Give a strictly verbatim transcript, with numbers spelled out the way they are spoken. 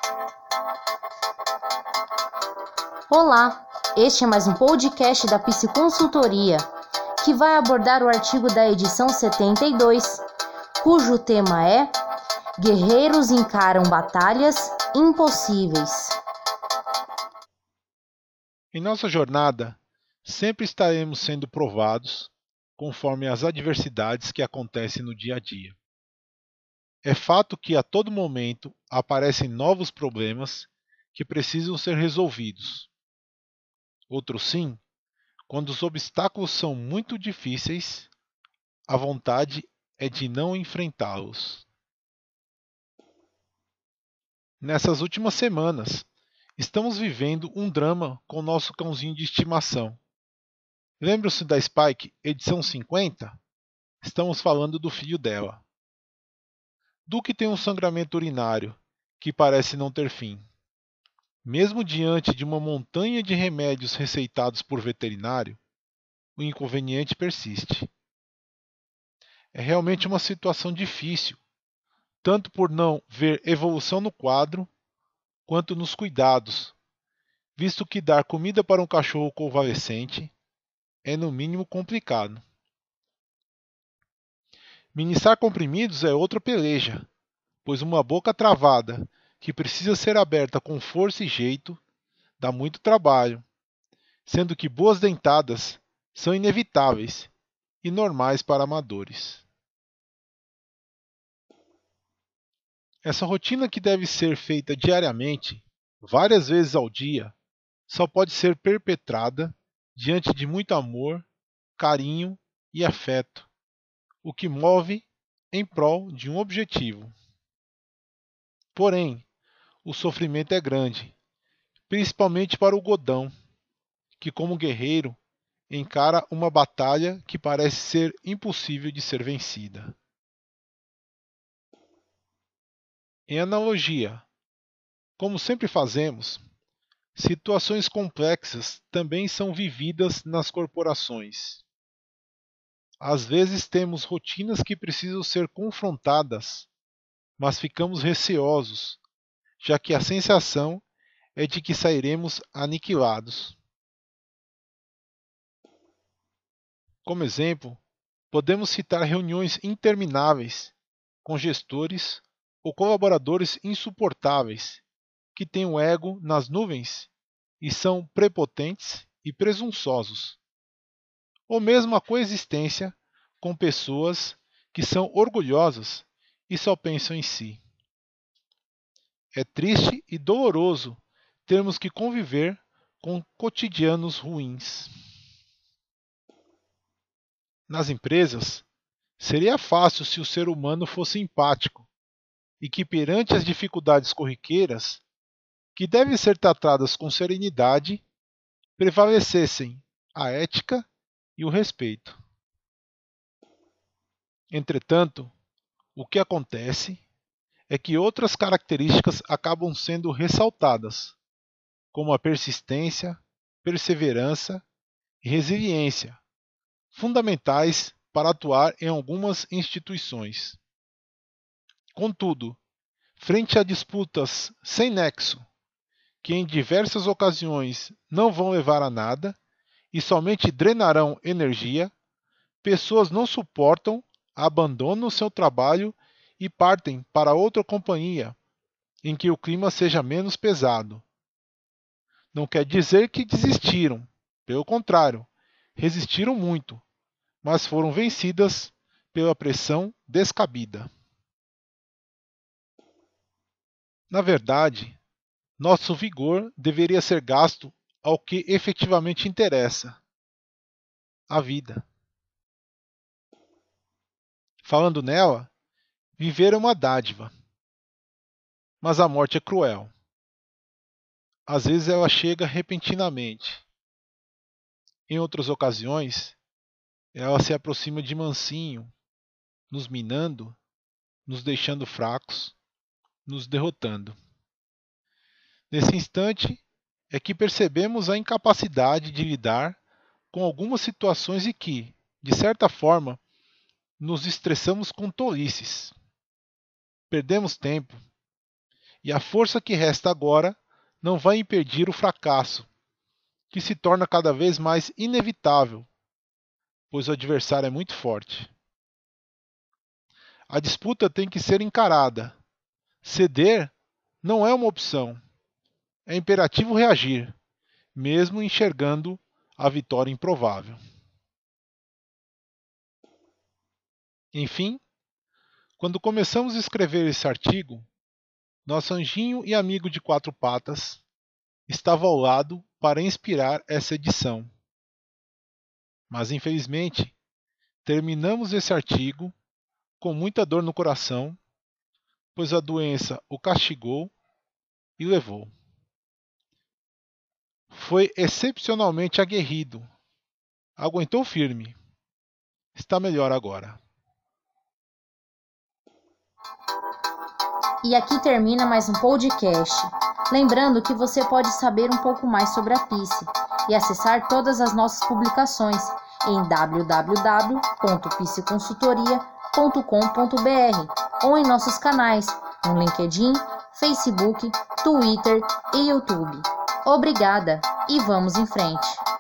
Olá, este é mais um podcast da Psiconsultoria, que vai abordar o artigo da edição setenta e dois, cujo tema é Guerreiros encaram batalhas impossíveis. Em nossa jornada, sempre estaremos sendo provados conforme as adversidades que acontecem no dia a dia. É fato que a todo momento aparecem novos problemas que precisam ser resolvidos. Outro sim, quando os obstáculos são muito difíceis, a vontade é de não enfrentá-los. Nessas últimas semanas, estamos vivendo um drama com nosso cãozinho de estimação. Lembram-se da Spike, edição cinquenta? Estamos falando do filho dela. Duke tem um sangramento urinário que parece não ter fim. Mesmo diante de uma montanha de remédios receitados por veterinário, o inconveniente persiste. É realmente uma situação difícil, tanto por não ver evolução no quadro, quanto nos cuidados, visto que dar comida para um cachorro convalescente é no mínimo complicado. Ministrar comprimidos é outra peleja, pois uma boca travada, que precisa ser aberta com força e jeito, dá muito trabalho, sendo que boas dentadas são inevitáveis e normais para amadores. Essa rotina, que deve ser feita diariamente, várias vezes ao dia, só pode ser perpetrada diante de muito amor, carinho e afeto, o que move em prol de um objetivo. Porém, o sofrimento é grande, principalmente para o Godão, que, como guerreiro, encara uma batalha que parece ser impossível de ser vencida. Em analogia, como sempre fazemos, situações complexas também são vividas nas corporações. Às vezes temos rotinas que precisam ser confrontadas, mas ficamos receosos, já que a sensação é de que sairemos aniquilados. Como exemplo, podemos citar reuniões intermináveis com gestores ou colaboradores insuportáveis que têm o ego nas nuvens e são prepotentes e presunçosos. Ou mesmo a coexistência com pessoas que são orgulhosas e só pensam em si. É triste e doloroso termos que conviver com cotidianos ruins. Nas empresas, seria fácil se o ser humano fosse empático e que, perante as dificuldades corriqueiras, que devem ser tratadas com serenidade, prevalecessem a ética e o respeito. Entretanto, o que acontece é que outras características acabam sendo ressaltadas, como a persistência, perseverança e resiliência, fundamentais para atuar em algumas instituições. Contudo, frente a disputas sem nexo, que em diversas ocasiões não vão levar a nada e somente drenarão energia, pessoas não suportam, abandonam seu trabalho e partem para outra companhia em que o clima seja menos pesado. Não quer dizer que desistiram, pelo contrário, resistiram muito, mas foram vencidas pela pressão descabida. Na verdade, nosso vigor deveria ser gasto ao que efetivamente interessa: a vida. Falando nela, viver é uma dádiva, mas a morte é cruel. Às vezes ela chega repentinamente. Em outras ocasiões, ela se aproxima de mansinho, nos minando, nos deixando fracos, nos derrotando. Nesse instante é que percebemos a incapacidade de lidar com algumas situações e que, de certa forma, nos estressamos com tolices. Perdemos tempo E a força que resta agora não vai impedir o fracasso, que se torna cada vez mais inevitável, pois o adversário é muito forte. A disputa tem que ser encarada. Ceder não é uma opção. É imperativo reagir, mesmo enxergando a vitória improvável. Enfim, quando começamos a escrever esse artigo, nosso anjinho e amigo de quatro patas estava ao lado para inspirar essa edição. Mas, infelizmente, terminamos esse artigo com muita dor no coração, pois a doença o castigou e levou. Foi excepcionalmente aguerrido. Aguentou firme. Está melhor agora. E aqui termina mais um podcast. Lembrando que você pode saber um pouco mais sobre a Psi e acessar todas as nossas publicações em w w w ponto psiconsultoria ponto com ponto b r ou em nossos canais no LinkedIn, Facebook, Twitter e YouTube. Obrigada e vamos em frente!